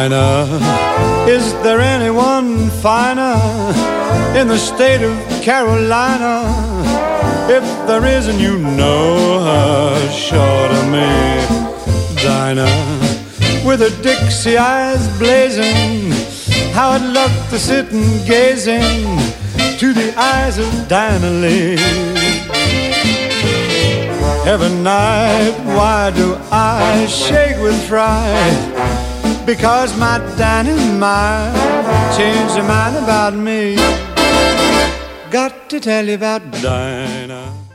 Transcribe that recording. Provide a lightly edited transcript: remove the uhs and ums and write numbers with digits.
Dinah, is there anyone finer in the state of Carolina? If there isn't, you know her short of me. Dinah, with her Dixie eyes blazing, how I'd love to sit and gaze into the eyes of Dinah Lee. Every night, why do I shake with fright? Because my dynamite changed her mind about me. Got to tell you about Dinah.